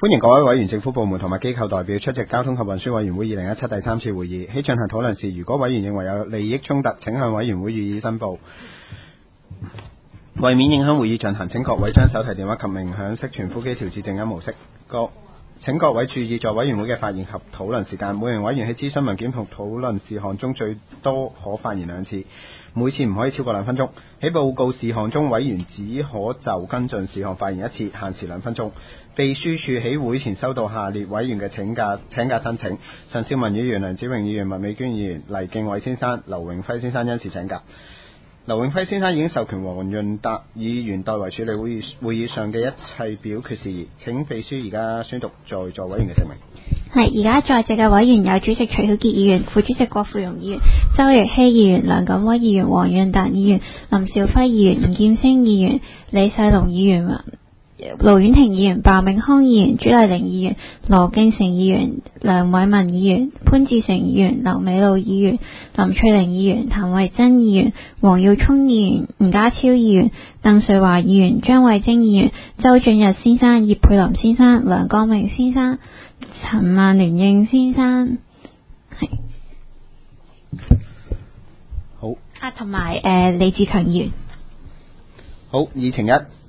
歡迎各位委員、政府部門同埋機構代表出席交通及運輸委員會2017第3次會議。喺進行討論時，如果委員認為有利益衝突，請向委員會予以申報。為免影響會議進行，請各位將手提電話及鳴響式傳呼機調至靜音模式。請各位注意在委員會嘅發言及討論時間，每名委員喺諮詢文件同討論事項中最多可發言2次，每次唔可以超過2分鐘。喺報告事項中，委員只可就跟進事項發言1次，限時2分鐘。秘書處喺會前收到下列委員嘅請假申請：陳少文議員、梁子穎議員、麥美娟議員、黎敬偉先生、劉永輝先生因事請假。劉永輝先生已經授權黃潤達議員代為處理會議上嘅一切表決事宜。請秘書而家宣讀在座委員嘅姓名。 係，而家在席嘅委員有主席徐曉傑議員、副主席郭富榮議員、周奕希議員、梁錦威議員、黃潤達議員、林兆輝議員、吳劍星議員、李世龍議員、盧婉婷議員、鮑永康議員、朱麗玲議員、羅敬成議員、梁偉文議員、潘志成議員、劉美露議員、林翠玲議員、譚慧珍議員、黃耀聰議員、吳家超議員、鄧瑞華議員、張慧晶議員、周俊日先生、葉佩林先生、梁光明先生、陳萬聯應先生，係好同埋李志強議員。 好，議程1。